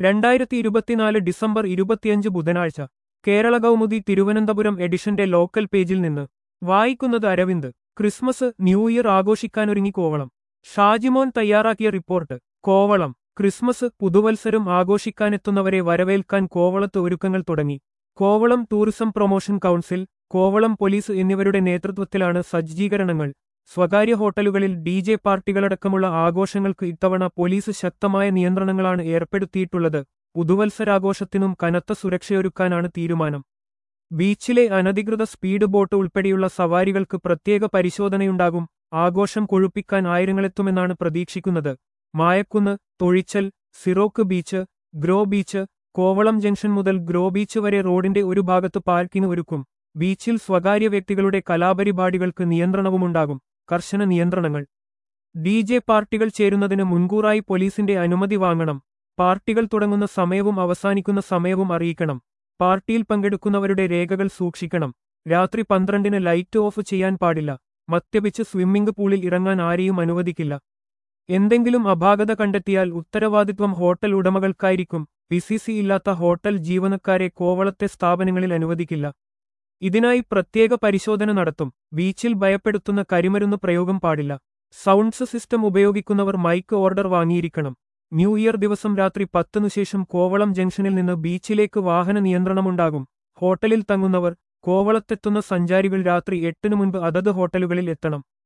2024 December 25 ബുധനാഴ്ച കേരള കൗമുദി തിരുവനന്തപുരം എഡിഷന്റെ local പേജിൽ നിന്ന് വായിക്കുന്നത് അരവിന്ദ്. ക്രിസ്മസ് ന്യൂ ഇയർ ആഘോഷിക്കാനൊരുങ്ങി കോവളം. ഷാജിമോൻ തയ്യാറാക്കിയ റിപ്പോർട്ട്. കോവളം. ക്രിസ്മസ് പുതുവത്സരം ആഘോഷിക്കാനെത്തുന്നവരെ വരവേൽക്കാൻ കോവളത്ത് ഒരുക്കങ്ങൾ തുടങ്ങി. Kovalam tourism promotion council, Kovalam police എന്നിവരുടെ നേതൃത്വത്തിലാണ് സജ്ജീകരണങ്ങൾ. സ്വകാര്യ ഹോട്ടലുകളിൽ DJ പാർട്ടികളടക്കമുള്ള ആഘോഷങ്ങൾക്ക് ഇത്തവണ പോലീസ് ശക്തമായ നിയന്ത്രണങ്ങളാണ് ഏർപ്പെടുത്തിയിട്ടുള്ളത്. പുതുവത്സരാഘോഷത്തിനും കനത്ത സുരക്ഷയൊരുക്കാനാണ് തീരുമാനം. ബീച്ചിലെ അനധികൃത സ്പീഡ് ബോട്ട് ഉൾപ്പെടെയുള്ള സവാരികൾക്ക് പ്രത്യേക പരിശോധനയുണ്ടാകും. ആഘോഷം കൊഴുപ്പിക്കാൻ ആയിരങ്ങളെത്തുമെന്നാണ് പ്രതീക്ഷിക്കുന്നത്. Mayakkunnu, Thozhichal, Searock beach, Grove beach, Kovalam junction മുതൽ ഗ്രോ ബീച്ച് വരെ റോഡിന്റെ ഒരു ഭാഗത്ത് പാർക്കിംഗ് ഒരുക്കും. ബീച്ചിൽ സ്വകാര്യ വ്യക്തികളുടെ കലാപരിപാടികൾക്ക് നിയന്ത്രണവുമുണ്ടാകും. കർശന നിയന്ത്രണങ്ങൾ. DJ പാർട്ടികൾ ചേരുന്നതിന് മുൻകൂറായി പോലീസിന്റെ അനുമതി വാങ്ങണം. പാർട്ടികൾ തുടങ്ങുന്ന സമയവും അവസാനിക്കുന്ന സമയവും അറിയിക്കണം. പാർട്ടിയിൽ പങ്കെടുക്കുന്നവരുടെ രേഖകൾ സൂക്ഷിക്കണം. രാത്രി 12-ന് ലൈറ്റ് ഓഫ് ചെയ്യാൻ പാടില്ല. മദ്യപിച്ച് സ്വിമ്മിംഗ് പൂളിൽ ഇറങ്ങാൻ ആരെയും അനുവദിക്കില്ല. എന്തെങ്കിലും അപാകത കണ്ടെത്തിയാൽ ഉത്തരവാദിത്വം ഹോട്ടൽ ഉടമകൾക്കായിരിക്കും. PCC ഇല്ലാത്ത ഹോട്ടൽ ജീവനക്കാരെ കോവളത്തെ സ്ഥാപനങ്ങളിൽ അനുവദിക്കില്ല. ഇതിനായി പ്രത്യേക പരിശോധന നടത്തും. ബീച്ചിൽ ഭയപ്പെടുത്തുന്ന കരിമരുന്ന് പ്രയോഗം പാടില്ല. സൗണ്ട്സ് സിസ്റ്റം ഉപയോഗിക്കുന്നവർ മൈക്ക് ഓർഡർ വാങ്ങിയിരിക്കണം. ന്യൂ ഇയർ ദിവസം രാത്രി 10-നു ശേഷം കോവളം ജംഗ്ഷനിൽ നിന്ന് ബീച്ചിലേക്ക് വാഹന നിയന്ത്രണമുണ്ടാകും. ഹോട്ടലിൽ തങ്ങുന്നവർ, കോവളത്തെത്തുന്ന സഞ്ചാരികൾ രാത്രി 8-നു മുൻപ് അതത് ഹോട്ടലുകളിൽ എത്തണം.